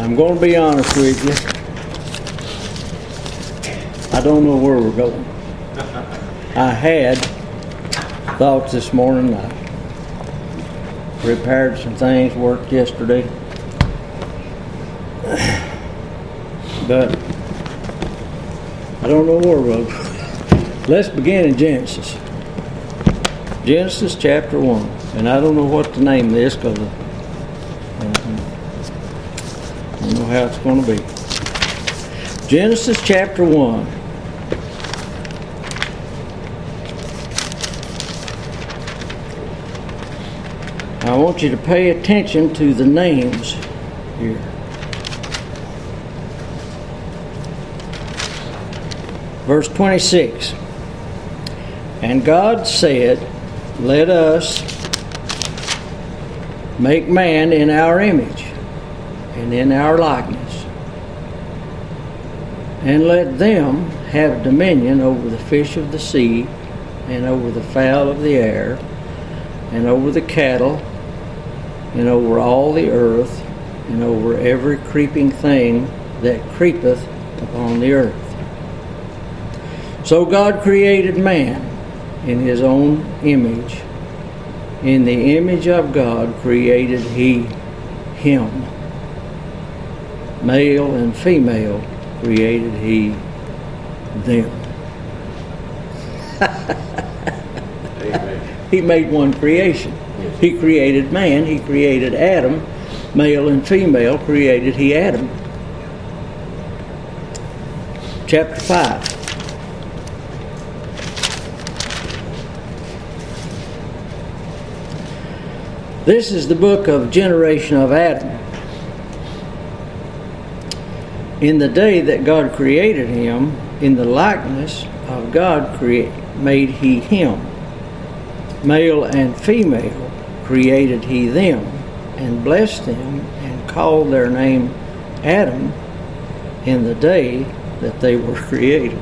I'm going to be honest with you. I don't know where we're going. I had thoughts this morning. I repaired some things, worked yesterday. But I don't know where we're going. Let's begin in Genesis. Genesis chapter 1. And I don't know what to name this because I don't know how it's going to be. Genesis chapter 1. I want you to pay attention to the names here. Verse 26. And God said, let us make man in our image and in our likeness, and let them have dominion over the fish of the sea, and over the fowl of the air, and over the cattle, and over all the earth, and over every creeping thing that creepeth upon the earth. So God created man in his own image. In the image of God created he him. Male and female created he them. Amen. He made one creation. Yes. He created man. He created Adam. Male and female created he Adam. Chapter 5. This is the book of generation of Adam. In the day that God created him, in the likeness of God made he him. Male and female created he them, and blessed them, and called their name Adam in the day that they were created.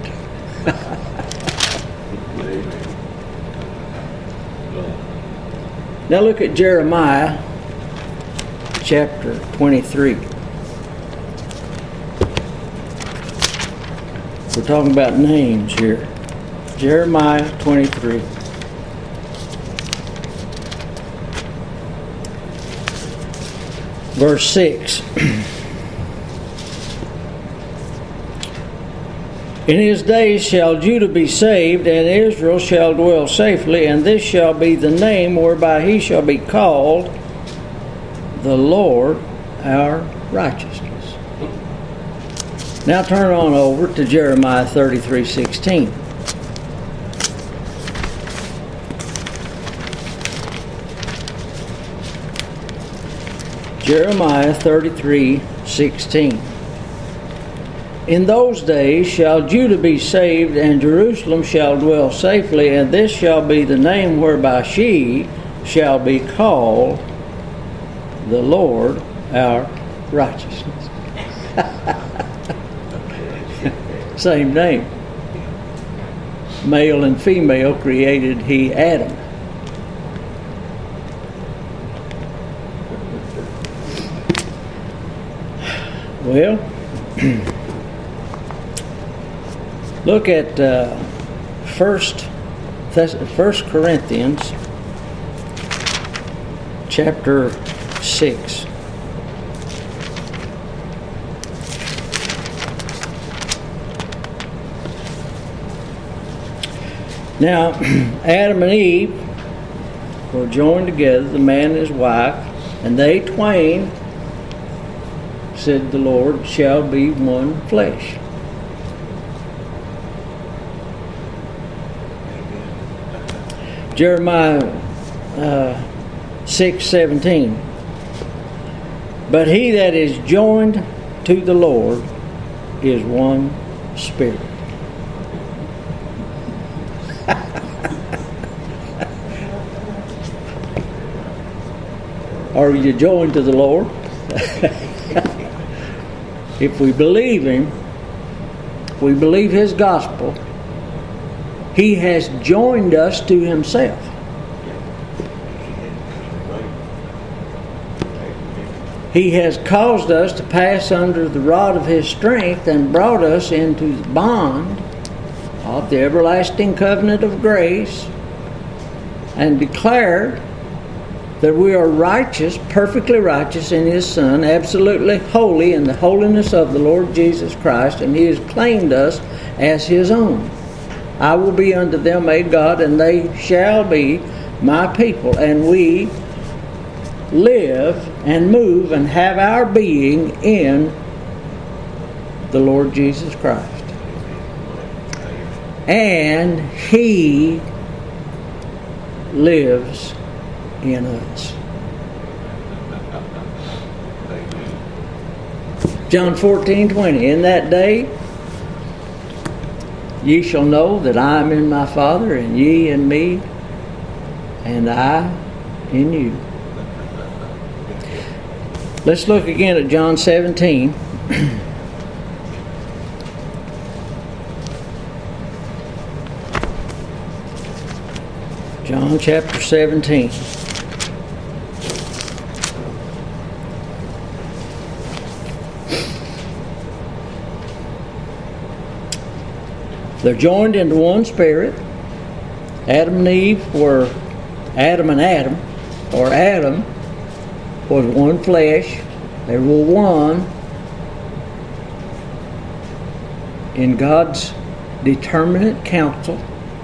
Now look at Jeremiah chapter 23. We're talking about names here. Jeremiah 23. Verse 6. In his days shall Judah be saved, and Israel shall dwell safely, and this shall be the name whereby he shall be called, the Lord our righteousness. Now turn on over to Jeremiah 33:16. Jeremiah 33:16. In those days shall Judah be saved, and Jerusalem shall dwell safely, and this shall be the name whereby she shall be called, the Lord our righteousness. Same name. Male and female created he Adam. Well, look at 1 Corinthians chapter 6. Now, Adam and Eve were joined together, the man and his wife, and they twain, said the Lord, shall be one flesh. Jeremiah 6:17. But he that is joined to the Lord is one spirit. Are you joined to the Lord? If we believe him, if we believe his gospel, he has joined us to himself. He has caused us to pass under the rod of His strength and brought us into the bond of the everlasting covenant of grace, and declared that we are righteous, perfectly righteous in His Son, absolutely holy in the holiness of the Lord Jesus Christ, and He has claimed us as His own. I will be unto them a God, and they shall be my people. And we live and move and have our being in the Lord Jesus Christ. And He lives in us. John 14:20. In that day ye shall know that I am in my Father, and ye in me, and I in you. Let's look again at John 17. John chapter 17. They're joined into one spirit. Adam and Eve were Adam and Adam, or Adam was one flesh. They were one in God's determinate counsel.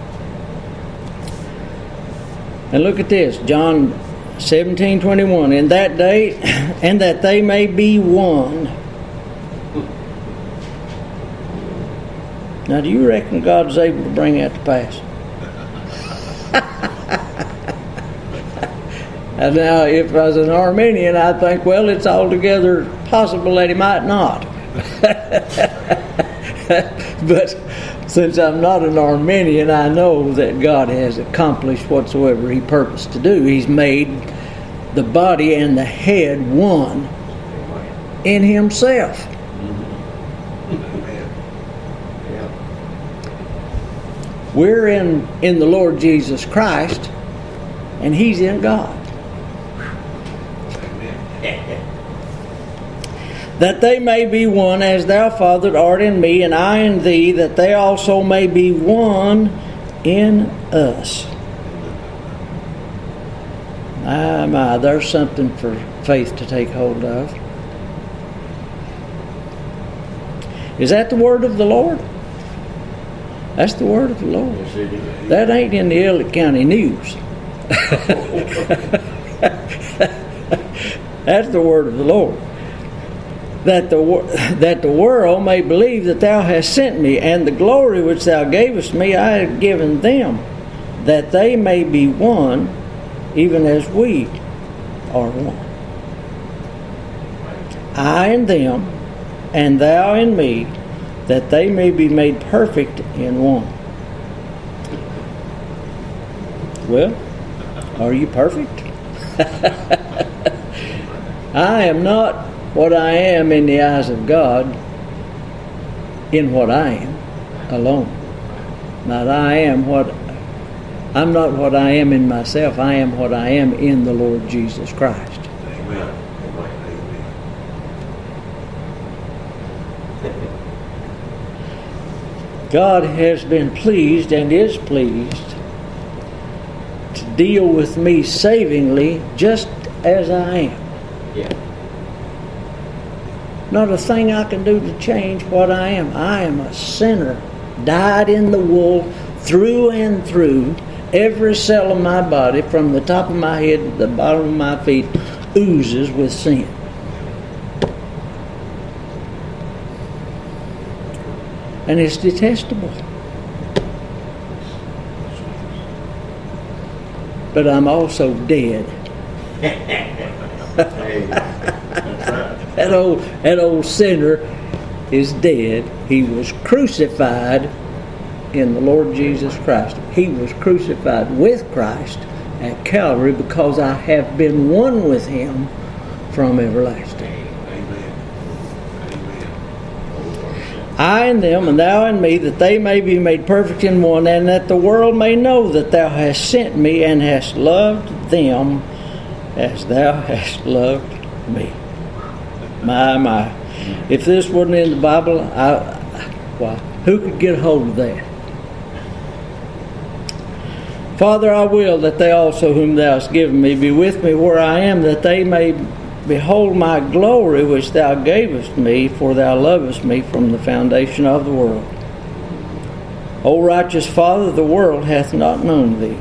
And look at this, John 17:21. In that day, and that they may be one. Now, do you reckon God's able to bring that to pass? And now, if I was an Arminian, I'd think, well, it's altogether possible that He might not. But since I'm not an Arminian, I know that God has accomplished whatsoever He purposed to do. He's made the body and the head one in Himself. We're in the Lord Jesus Christ, and He's in God. That they may be one, as Thou, Father, art in me, and I in Thee, that they also may be one in us. My, there's something for faith to take hold of. Is that the word of the Lord? That's the word of the Lord. That ain't in the Elliott County News. That's the word of the Lord. That the world may believe that Thou hast sent me, and the glory which Thou gavest me I have given them, that they may be one, even as we are one. I in them, and Thou in me, that they may be made perfect in one. Well, are you perfect? I am not what I am in the eyes of God in what I am alone. I'm not what I am in myself. I am what I am in the Lord Jesus Christ. Amen. God has been pleased and is pleased to deal with me savingly just as I am. Yeah. Not a thing I can do to change what I am. I am a sinner, dyed in the wool, through and through. Every cell of my body, from the top of my head to the bottom of my feet, oozes with sin. And it's detestable. But I'm also dead. That old sinner is dead. He was crucified in the Lord Jesus Christ. He was crucified with Christ at Calvary because I have been one with Him from everlasting. I in them, and Thou in me, that they may be made perfect in one, and that the world may know that Thou hast sent me and hast loved them as Thou hast loved me. My. If this wasn't in the Bible, who could get a hold of that? Father, I will that they also whom thou hast given me be with me where I am, that they may behold my glory which thou gavest me, for thou lovest me from the foundation of the world. O righteous Father, the world hath not known thee.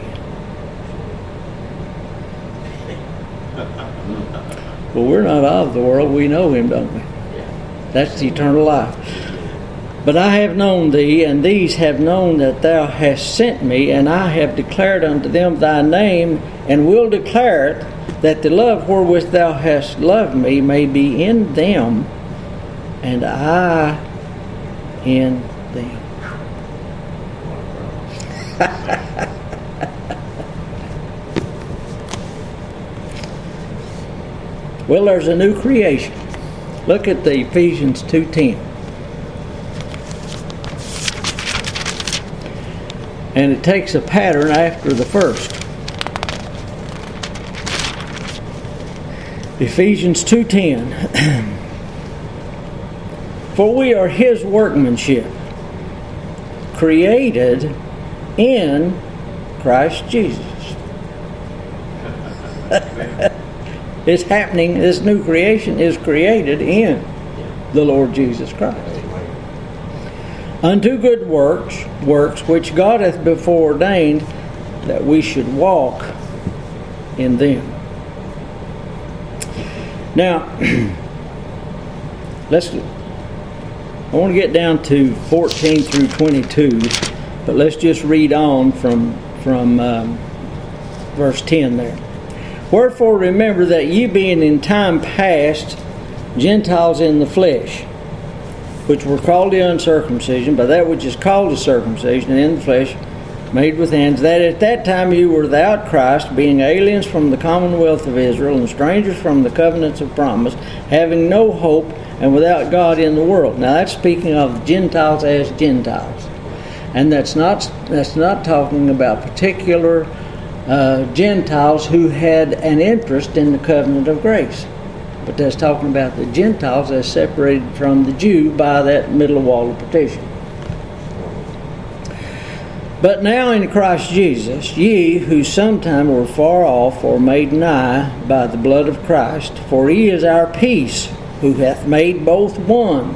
Well, we're not of the world. We know him, don't we? That's the eternal life. But I have known thee, and these have known that thou hast sent me, and I have declared unto them thy name, and will declare it, that the love wherewith thou hast loved me may be in them, and I in them. Well, there's a new creation. Look at the Ephesians 2:10. And it takes a pattern after the first. Ephesians 2:10. For we are his workmanship, created in Christ Jesus. It's happening. This new creation is created in the Lord Jesus Christ. Unto good works which God hath before ordained that we should walk in them. Now, I want to get down to 14 through 22, but let's just read on from verse 10 there. Wherefore remember that ye being in time past Gentiles in the flesh, which were called the uncircumcision, by that which is called the circumcision in the flesh, made with hands, that at that time you were without Christ, being aliens from the commonwealth of Israel, and strangers from the covenants of promise, having no hope, and without God in the world. Now that's speaking of Gentiles as Gentiles. And that's not talking about particular Gentiles who had an interest in the covenant of grace. But that's talking about the Gentiles as separated from the Jew by that middle wall of partition. But now in Christ Jesus, ye who sometime were far off are made nigh by the blood of Christ, for he is our peace, who hath made both one,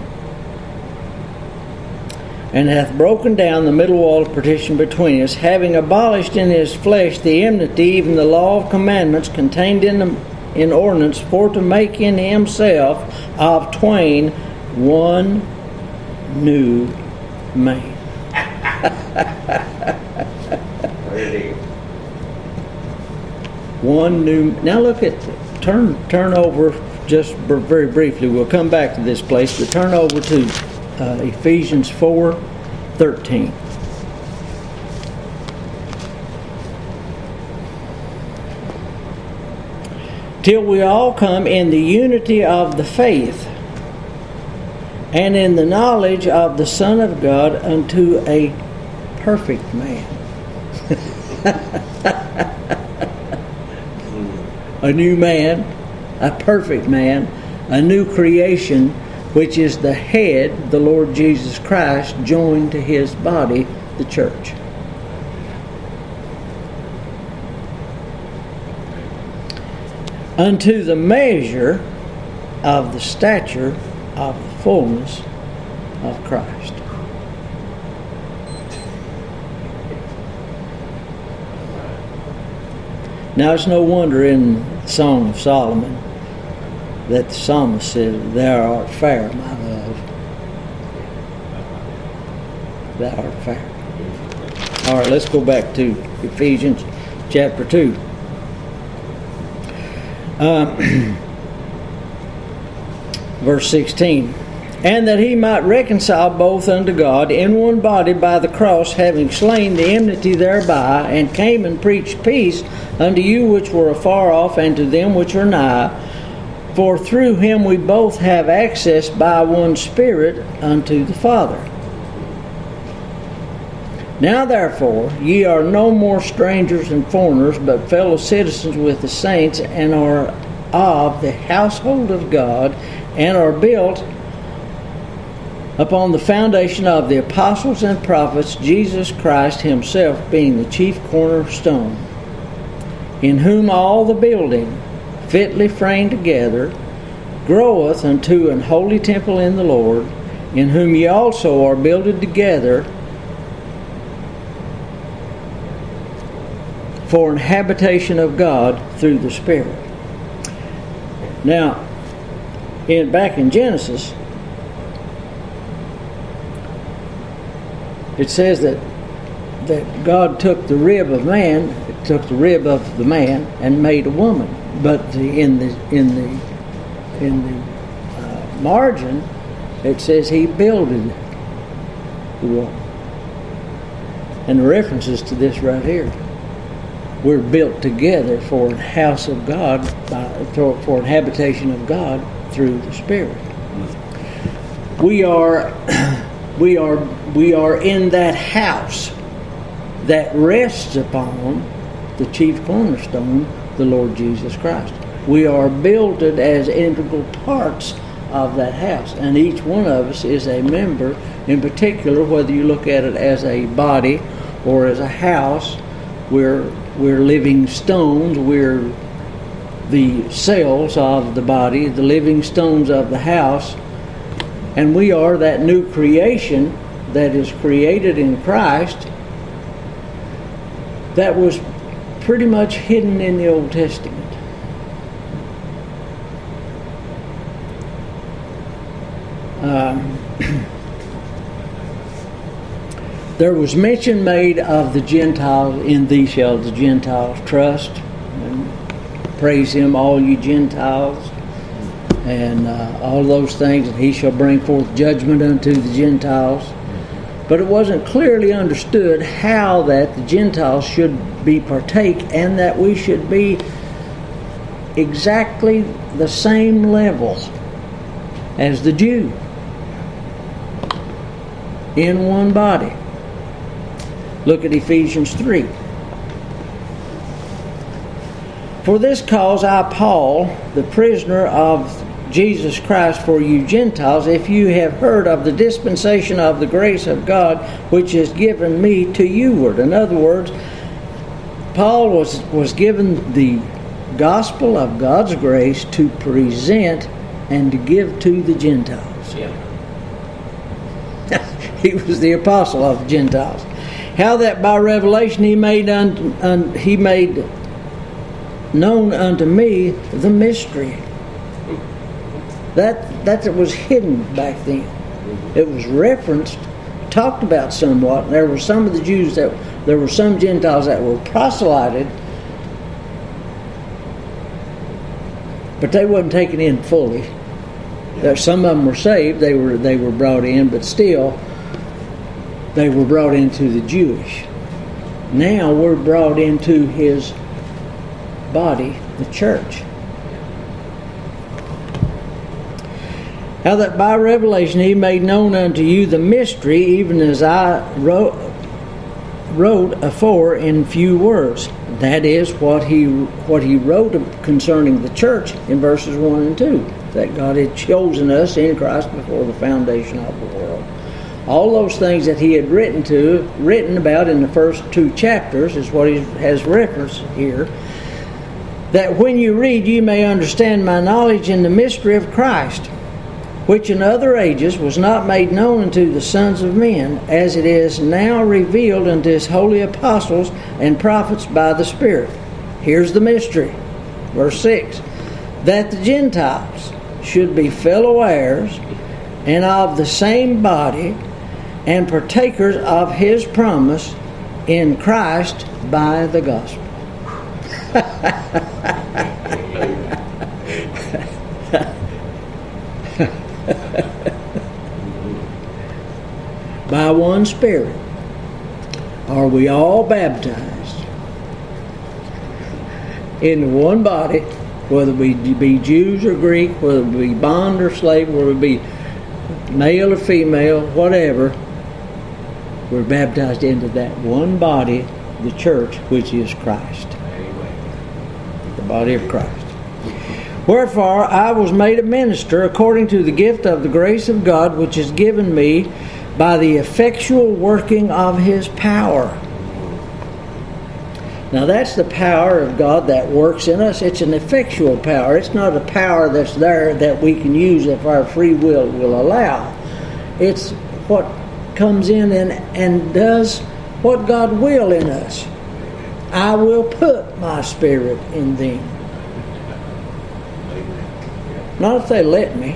and hath broken down the middle wall of partition between us, having abolished in his flesh the enmity, even the law of commandments contained in ordinance, for to make in himself of twain one new man. One new. Now look at turn over just very briefly. We'll come back to this place, but turn over to Ephesians 4:13. Till we all come in the unity of the faith and in the knowledge of the Son of God unto a perfect man. A new man, a perfect man, a new creation, which is the head, the Lord Jesus Christ, joined to his body, the church. Unto the measure of the stature of the fullness of Christ. Now it's no wonder in the Song of Solomon that the psalmist said, "Thou art fair, my love. Thou art fair." All right, let's go back to Ephesians chapter 2. Verse 16. And that he might reconcile both unto God in one body by the cross, having slain the enmity thereby, and came and preached peace unto you which were afar off, and to them which are nigh. For through him we both have access by one Spirit unto the Father. Now therefore ye are no more strangers and foreigners, but fellow citizens with the saints, and are of the household of God, and are built upon the foundation of the apostles and prophets, Jesus Christ himself being the chief cornerstone, in whom all the building, fitly framed together, groweth unto an holy temple in the Lord, in whom ye also are builded together for an habitation of God through the Spirit. Now, back in Genesis, it says that God took the rib of the man and made a woman. But in the margin, it says he builded the woman. And the references to this right here. We're built together for a house of God, for a habitation of God through the Spirit. We are in that house that rests upon the chief cornerstone, the Lord Jesus Christ. We are builded as integral parts of that house, and each one of us is a member. In particular, whether you look at it as a body or as a house, we're living stones. We're the cells of the body, the living stones of the house, and we are that new creation that is created in Christ that was pretty much hidden in the Old Testament. There was mention made of the Gentiles. In thee shall the Gentiles trust, and praise him, all you Gentiles, and all those things, and he shall bring forth judgment unto the Gentiles. But it wasn't clearly understood how that the Gentiles should be partake, and that we should be exactly the same level as the Jew in one body. Look at Ephesians 3. For this cause I, Paul, the prisoner of Jesus Christ for you Gentiles, if you have heard of the dispensation of the grace of God, which is given me to youward. In other words, Paul was given the gospel of God's grace to present and to give to the Gentiles. Yeah. He was the apostle of the Gentiles. How that by revelation he made known unto me the mystery. That was hidden back then. It was referenced, talked about somewhat. There were some of the Jews there were some Gentiles that were proselyted, but they wasn't taken in fully. Some of them were saved, they were brought in, but still they were brought into the Jewish. Now we're brought into his body, the church. How that by revelation he made known unto you the mystery, even as I wrote afore in few words. That is what he wrote concerning the church in verses 1 and 2. That God had chosen us in Christ before the foundation of the world. All those things that he had written about in the first 2 chapters is what he has referenced here. That when you read, you may understand my knowledge in the mystery of Christ, which in other ages was not made known unto the sons of men, as it is now revealed unto his holy apostles and prophets by the Spirit. Here's the mystery. Verse 6. That the Gentiles should be fellow heirs and of the same body and partakers of his promise in Christ by the gospel. By one Spirit are we all baptized into one body, whether we be Jews or Greek, whether we be bond or slave, whether we be male or female, whatever. We're baptized into that one body, the church, which is Christ. The body of Christ. Wherefore I was made a minister according to the gift of the grace of God, which is given me by the effectual working of His power. Now that's the power of God that works in us. It's an effectual power. It's not a power that's there that we can use if our free will allow. It's what comes in and does what God will in us. I will put my spirit in them. Not if they let me.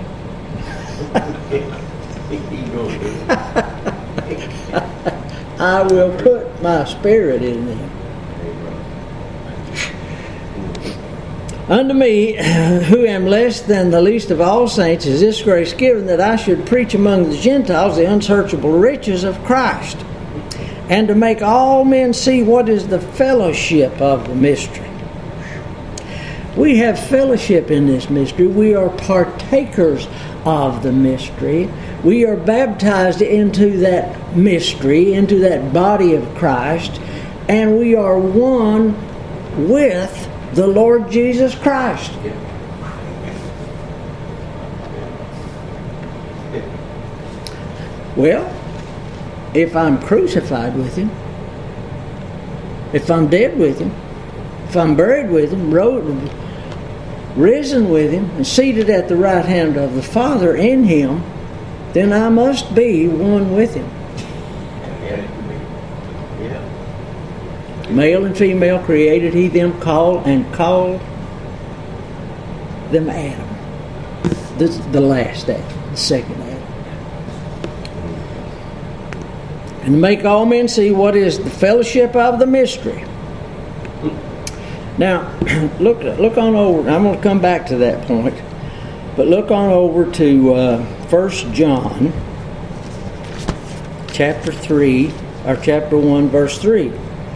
I will put my spirit in them. Unto me, who am less than the least of all saints, is this grace given, that I should preach among the Gentiles the unsearchable riches of Christ, and to make all men see what is the fellowship of the mystery. We have fellowship in this mystery. We are partakers of the mystery. We are baptized into that mystery, into that body of Christ, and we are one with the Lord Jesus Christ. Well, if I'm crucified with Him, if I'm dead with Him, if I'm buried with Him, risen with Him, and seated at the right hand of the Father in Him, then I must be one with Him. Male and female created He them, called them Adam. This is the last Adam, the second Adam. And to make all men see what is the fellowship of the mystery. Now, look on over. I'm going to come back to that point, but look on over to 1 John, chapter 3, or chapter 1, verse 3.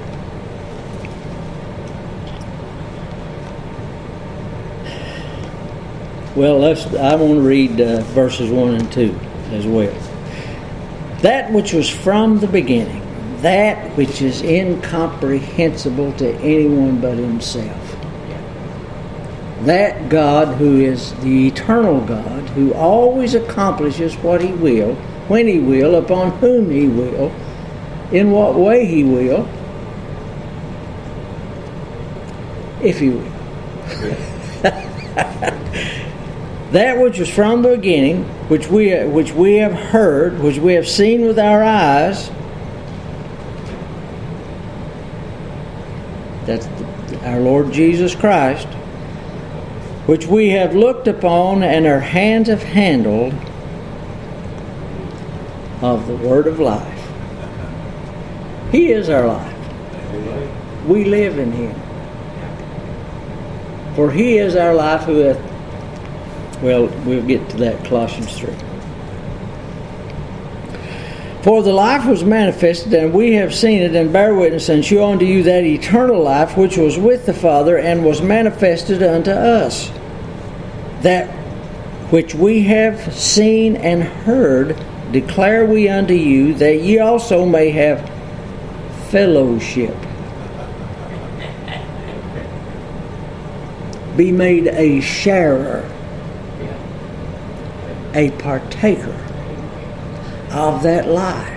Well, I want to read verses 1 and 2 as well. That which was from the beginning, that which is incomprehensible to anyone but Himself. That God who is the eternal God, who always accomplishes what He will, when He will, upon whom He will, in what way He will, if He will. That which was from the beginning, which we have heard, which we have seen with our eyes, that's our Lord Jesus Christ, which we have looked upon and our hands have handled, of the Word of life. He is our life. We live in Him. For He is our life who hath... Well, we'll get to that, Colossians 3. For the life was manifested, and we have seen it, and bear witness, and show unto you that eternal life which was with the Father, and was manifested unto us. That which we have seen and heard, declare we unto you, that ye also may have fellowship. Be made a sharer, a partaker of that life.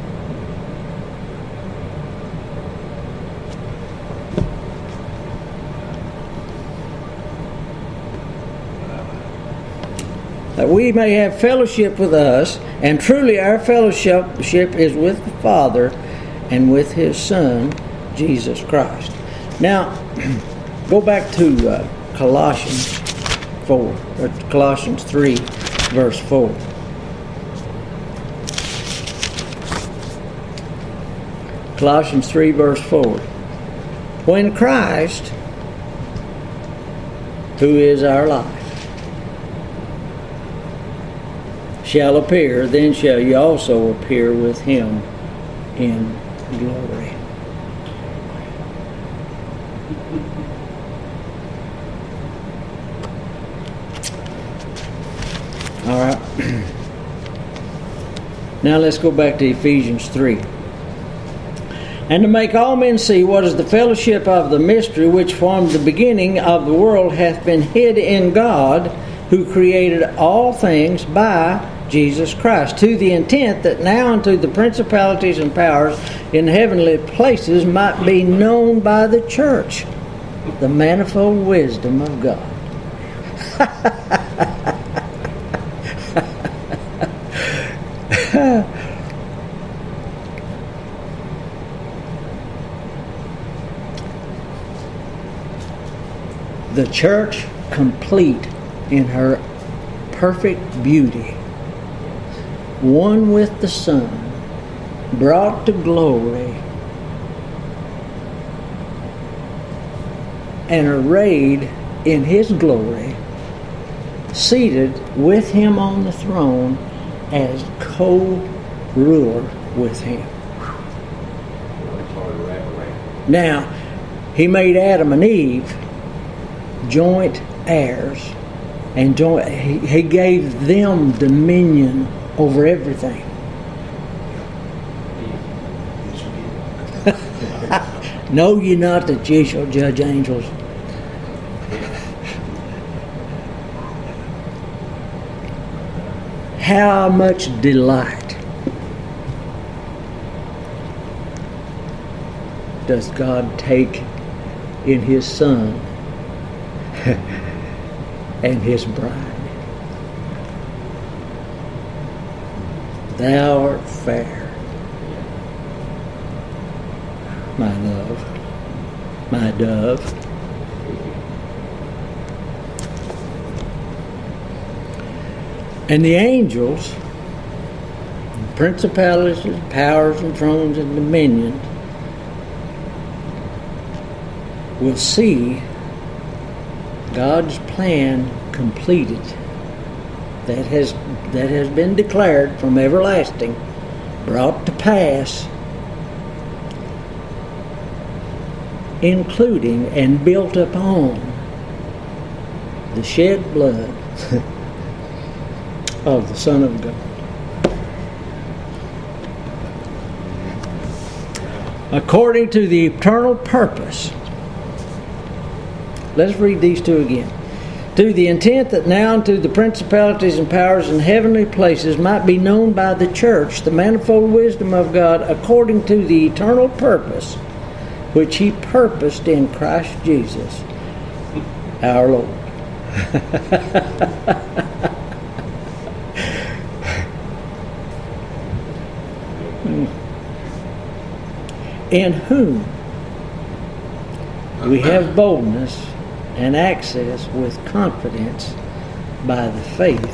That we may have fellowship with us, and truly our fellowship is with the Father and with His Son, Jesus Christ. Now, go back to Colossians 4, or Colossians 3, verse 4. Colossians 3, verse 4. When Christ, who is our life, shall appear, then shall ye also appear with Him in glory. All right. Now let's go back to Ephesians 3. And to make all men see what is the fellowship of the mystery which from the beginning of the world hath been hid in God, who created all things by Jesus Christ, to the intent that now unto the principalities and powers in heavenly places might be known by the church the manifold wisdom of God. The church complete in her perfect beauty, one with the Son, brought to glory, and arrayed in His glory, seated with Him on the throne as co-ruler with Him. Now, He made Adam and Eve joint heirs, and He gave them dominion over everything. Know ye not that ye shall judge angels? How much delight does God take in His Son and His bride? Thou art fair, my love, my dove. And the angels, principalities, powers, and thrones, and dominions will see God's plan completed that has been declared from everlasting, brought to pass, including and built upon the shed blood of the Son of God. According to the eternal purpose. Let's read these two again. To the intent that now unto the principalities and powers in heavenly places might be known by the church the manifold wisdom of God, according to the eternal purpose which He purposed in Christ Jesus our Lord. In whom we have boldness and access with confidence by the faith.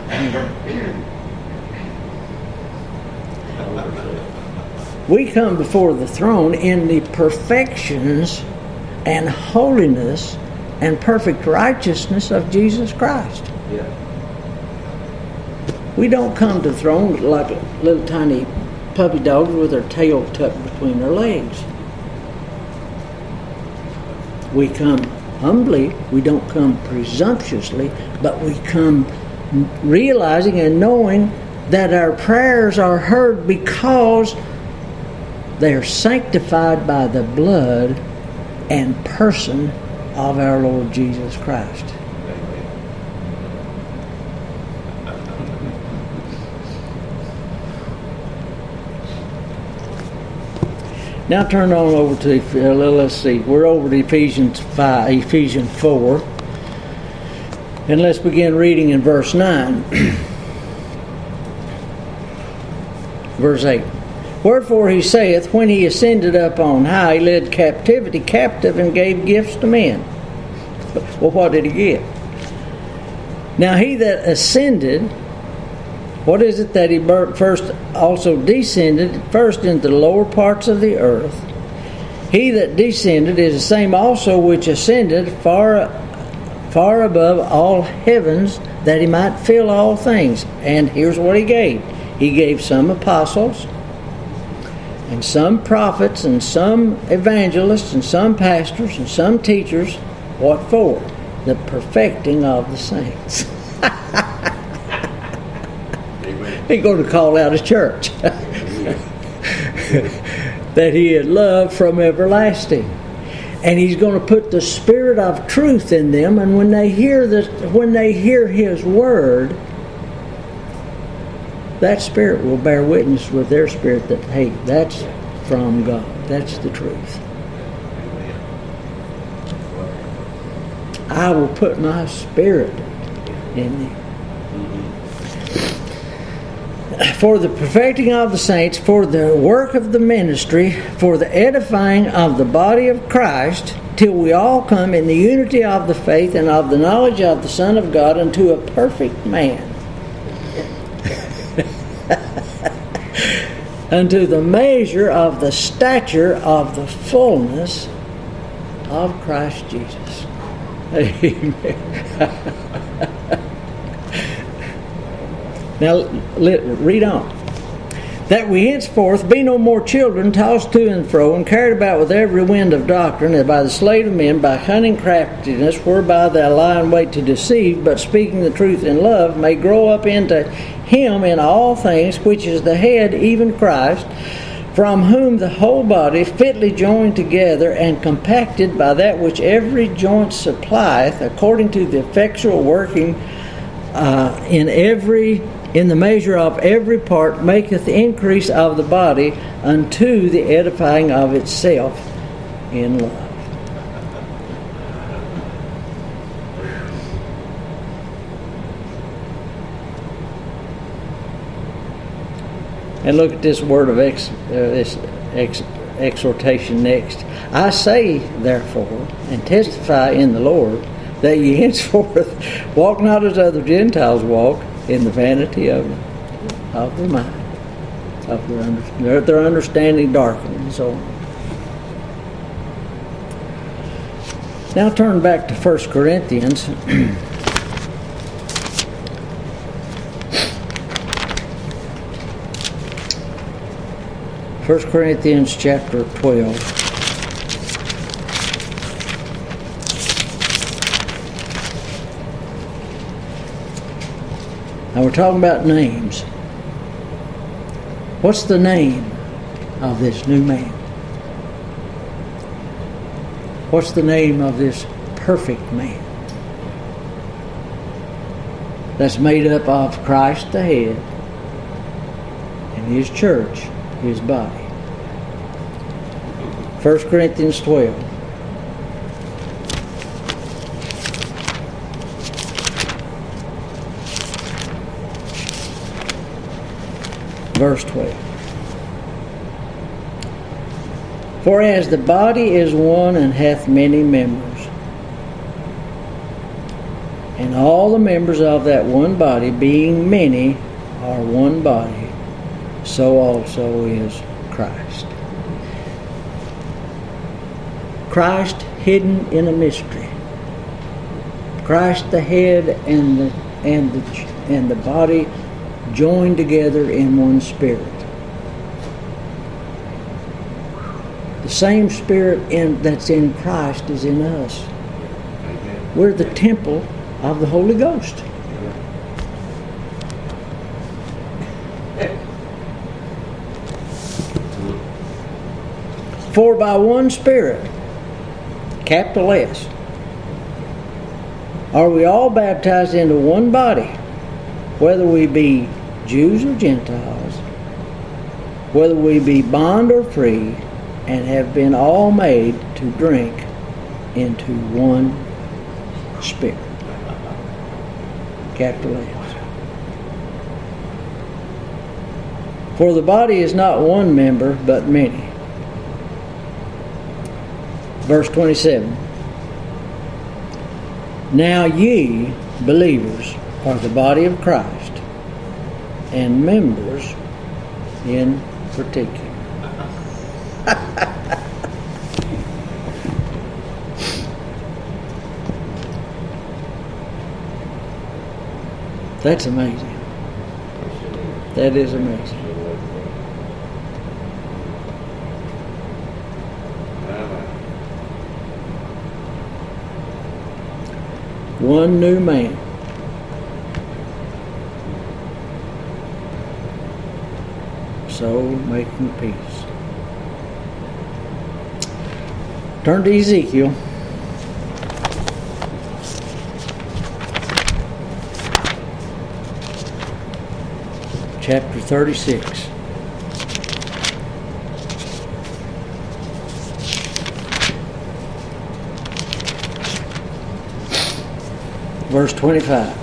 We come before the throne in the perfections and holiness and perfect righteousness of Jesus Christ. Yeah. We don't come to the throne like little tiny puppy dogs with their tail tucked between their legs. We come humbly. We don't come presumptuously, but we come realizing and knowing that our prayers are heard because they are sanctified by the blood and person of our Lord Jesus Christ. Now turn on over to, let's see, we're over to Ephesians 4. And let's begin reading in verse 9. Verse 8. Wherefore He saith, when He ascended up on high, He led captivity captive and gave gifts to men. Well, what did He give? Now He that ascended, what is it that He first also descended first into the lower parts of the earth? He that descended is the same also which ascended far above all heavens, that He might fill all things. And here's what He gave. He gave some apostles, and some prophets, and some evangelists, and some pastors, and some teachers. What for? The perfecting of the saints. He's going to call out His church. that He had loved from everlasting. And He's going to put the Spirit of truth in them, and when they hear His Word, that Spirit will bear witness with their spirit that, hey, that's from God. That's the truth. I will put my Spirit in thee. For the perfecting of the saints, for the work of the ministry, for the edifying of the body of Christ, till we all come in the unity of the faith and of the knowledge of the Son of God, unto a perfect man, unto the measure of the stature of the fullness of Christ Jesus. Amen. Now, read on. That we henceforth be no more children, tossed to and fro, and carried about with every wind of doctrine, and by the sleight of men, by cunning craftiness, whereby they lie in wait to deceive, but speaking the truth in love, may grow up into Him in all things, which is the head, even Christ, from whom the whole body, fitly joined together and compacted by that which every joint supplieth, according to the effectual working in the measure of every part, maketh the increase of the body unto the edifying of itself in love. And look at this word of exhortation next. I say, therefore, and testify in the Lord, that ye henceforth walk not as other Gentiles walk, in the vanity of their mind, of their understanding darkened, and so on. Now turn back to 1 Corinthians. 1 Corinthians chapter 12. Now we're talking about names. What's the name of this new man? What's the name of this perfect man? That's made up of Christ the head and His church, His body. 1 Corinthians 12. Verse 12. For as the body is one and hath many members, and all the members of that one body, being many, are one body, so also is Christ. Christ hidden in a mystery. Christ the head and the body joined together in one spirit. The same spirit that's in Christ is in us. We're the temple of the Holy Ghost. For by one Spirit, capital S, are we all baptized into one body, whether we be Jews or Gentiles, whether we be bond or free, and have been all made to drink into one Spirit. Capital S. For the body is not one member, but many. Verse 27. Now ye, believers, are the body of Christ, and members in particular. That's amazing. That is amazing. One new man. So making peace. Turn to Ezekiel. Chapter 36. Verse 25.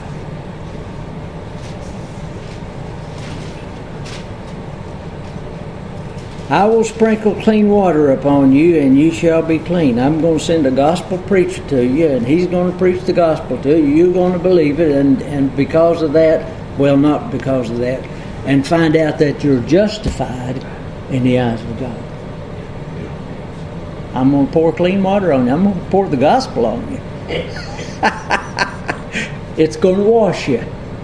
I will sprinkle clean water upon you, and you shall be clean. I'm going to send a gospel preacher to you, and he's going to preach the gospel to you. You're going to believe it, and because of that, well, not because of that, and find out that you're justified in the eyes of God. I'm going to pour clean water on you. I'm going to pour the gospel on you. It's going to wash you.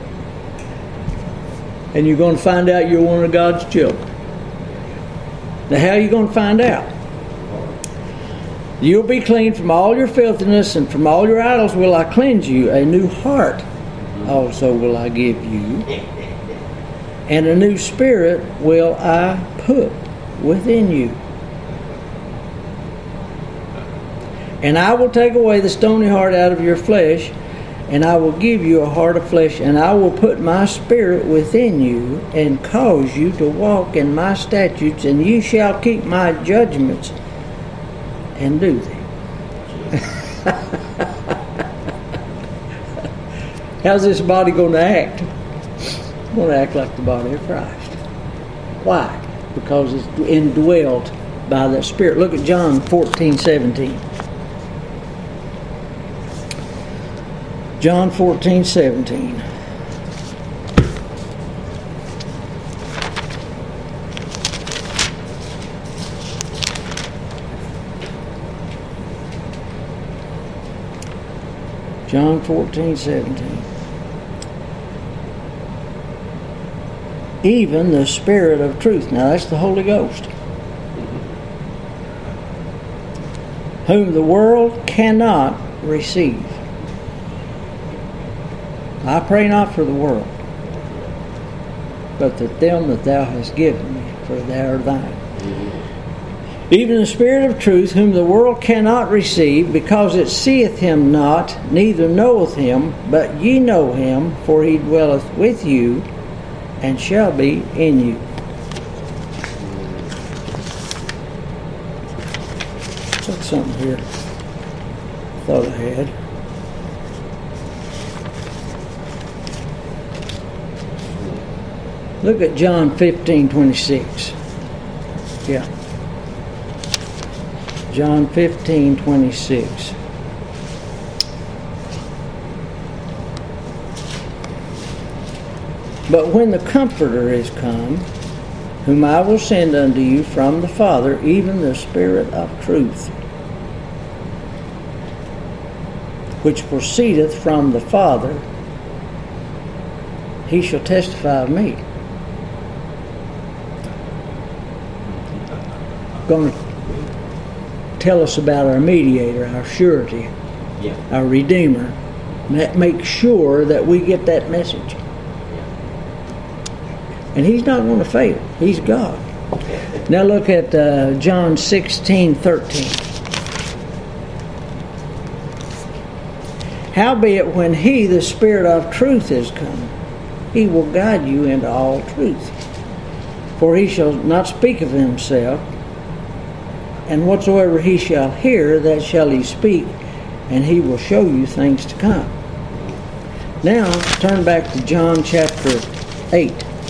And you're going to find out you're one of God's children. Now, how are you going to find out? You'll be clean from all your filthiness, and from all your idols will I cleanse you. A new heart also will I give you, and a new spirit will I put within you. And I will take away the stony heart out of your flesh, and I will give you a heart of flesh, and I will put my spirit within you, and cause you to walk in my statutes, and you shall keep my judgments and do them. How's this body going to act? It's going to act like the body of Christ. Why? Because it's indwelt by the Spirit. Look at John 14:17. John 14:17. John 14:17. Even the Spirit of truth. Now that's the Holy Ghost. Whom the world cannot receive. I pray not for the world, but that them that thou hast given me, for they are thine. Even the Spirit of truth, whom the world cannot receive, because it seeth him not, neither knoweth him, but ye know him, for he dwelleth with you, and shall be in you. Look something here. Thought I had. Look at John 15:26. Yeah. John 15:26. But when the Comforter is come, whom I will send unto you from the Father, even the Spirit of truth, which proceedeth from the Father, he shall testify of me. Going to tell us about our mediator, our surety, our Redeemer. Make sure that we get that message. And he's not going to fail. He's God. Now look at John 16:13. Howbeit when he, the Spirit of truth, is come, he will guide you into all truth. For he shall not speak of himself, and whatsoever he shall hear, that shall he speak, and he will show you things to come. Now, turn back to John chapter 8.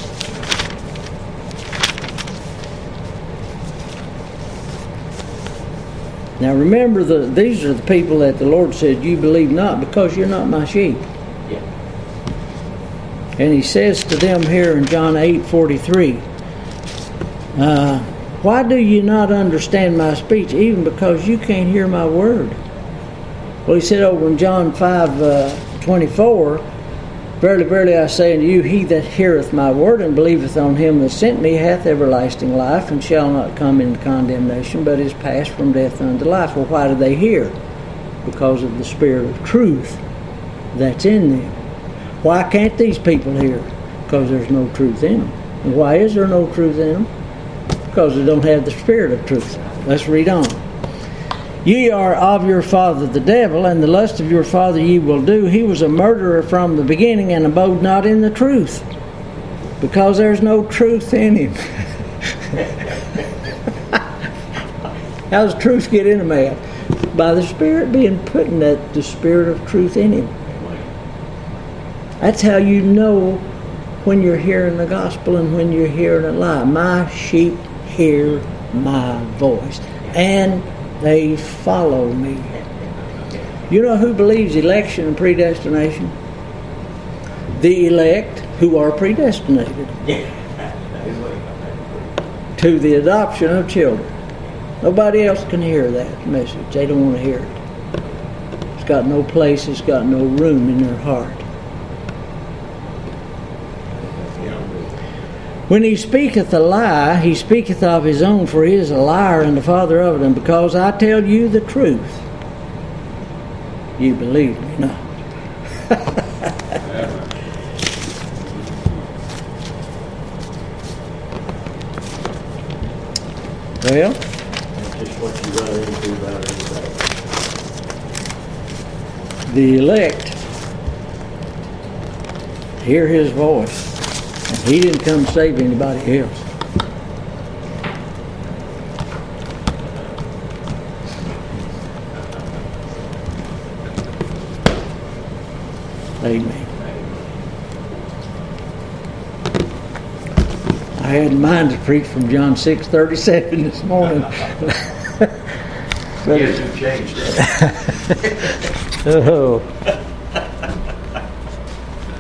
Now remember, these are the people that the Lord said, you believe not, because you're not my sheep. Yeah. And he says to them here in John 8:43, why do you not understand my speech, even because you can't hear my word? Well, he said over in John 5:24, verily, verily, I say unto you, he that heareth my word and believeth on him that sent me hath everlasting life, and shall not come into condemnation, but is passed from death unto life. Well, why do they hear? Because of the Spirit of truth that's in them. Why can't these people hear? Because there's no truth in them. And why is there no truth in them? Because they don't have the Spirit of truth. Let's read on. Ye are of your father the devil, and the lust of your father ye will do. He was a murderer from the beginning, and abode not in the truth, because there's no truth in him. How does truth get in a man? By the Spirit being put in the Spirit of truth in him. That's how you know when you're hearing the gospel and when you're hearing a lie. My sheep hear my voice, and they follow me. You know who believes election and predestination? The elect who are predestinated to the adoption of children. Nobody else can hear that message. They don't want to hear it. It's got no place, it's got no room in their heart. When he speaketh a lie, he speaketh of his own, for he is a liar and the father of it. And because I tell you the truth, you believe me not. Well, That's just what you run into about everything. the elect hear his voice. And he didn't come to save anybody else. Amen. I had in mind to preach from John 6:37 this morning. Yes, you changed that. Oh.